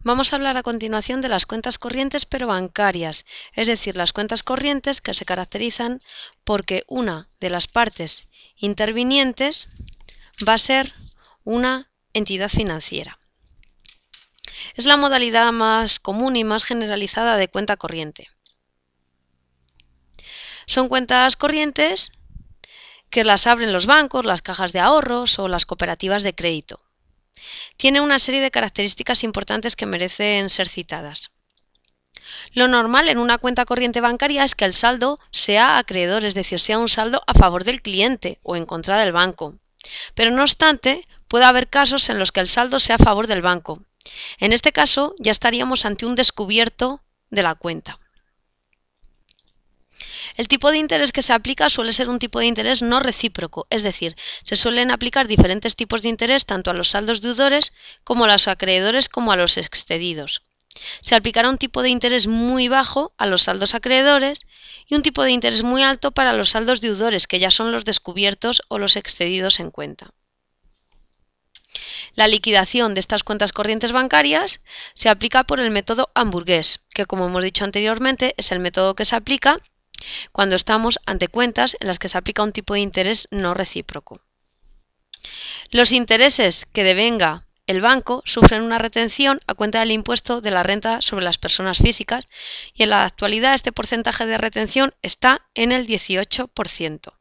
Vamos a hablar a continuación de las cuentas corrientes pero bancarias, es decir, las cuentas corrientes que se caracterizan porque una de las partes intervinientes va a ser una entidad financiera. Es la modalidad más común y más generalizada de cuenta corriente. Son cuentas corrientes que las abren los bancos, las cajas de ahorros o las cooperativas de crédito. Tiene una serie de características importantes que merecen ser citadas. Lo normal en una cuenta corriente bancaria es que el saldo sea acreedor, es decir, sea un saldo a favor del cliente o en contra del banco. Pero no obstante, puede haber casos en los que el saldo sea a favor del banco. En este caso, ya estaríamos ante un descubierto de la cuenta. El tipo de interés que se aplica suele ser un tipo de interés no recíproco, es decir, se suelen aplicar diferentes tipos de interés tanto a los saldos deudores como a los acreedores como a los excedidos. Se aplicará un tipo de interés muy bajo a los saldos acreedores y un tipo de interés muy alto para los saldos deudores, que ya son los descubiertos o los excedidos en cuenta. La liquidación de estas cuentas corrientes bancarias se aplica por el método hamburgués, que como hemos dicho anteriormente es el método que se aplica cuando estamos ante cuentas en las que se aplica un tipo de interés no recíproco. Los intereses que devenga el banco sufren una retención a cuenta del impuesto de la renta sobre las personas físicas y en la actualidad este porcentaje de retención está en el 18%.